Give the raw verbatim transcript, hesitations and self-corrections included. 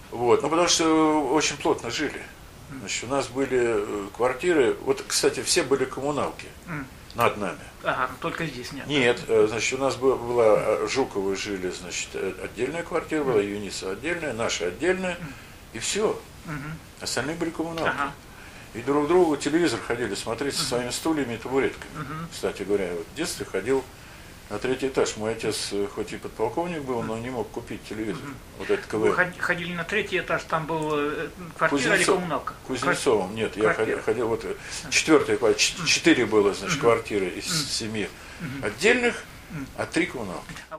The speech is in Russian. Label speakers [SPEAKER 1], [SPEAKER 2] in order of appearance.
[SPEAKER 1] Вот. Ну, потому что очень плотно жили. Значит, у нас были квартиры, вот, кстати, все были коммуналки mm. над нами.
[SPEAKER 2] Ага, только здесь нет.
[SPEAKER 1] Нет, значит, у нас была, Жуковы жили, значит, отдельная квартира была, mm. Юниса отдельная, наша отдельная, mm. и все. Mm-hmm. Остальные были коммуналки. Ага. И друг к другу телевизор ходили смотреть со своими стульями и табуретками. Mm-hmm. Кстати говоря, вот в детстве ходил на третий этаж. Мой отец хоть и подполковник был, но не мог купить телевизор. Mm-hmm. Вот этот КВН.
[SPEAKER 2] Вы ходили на третий этаж, там был квартира
[SPEAKER 1] Кузнецов,
[SPEAKER 2] или коммуналка?
[SPEAKER 1] Кузнецовым, нет, квартира. Я ходил, вот четвертая, четыре было, значит, mm-hmm. квартиры из mm-hmm. семи mm-hmm. отдельных, а три коммуналки.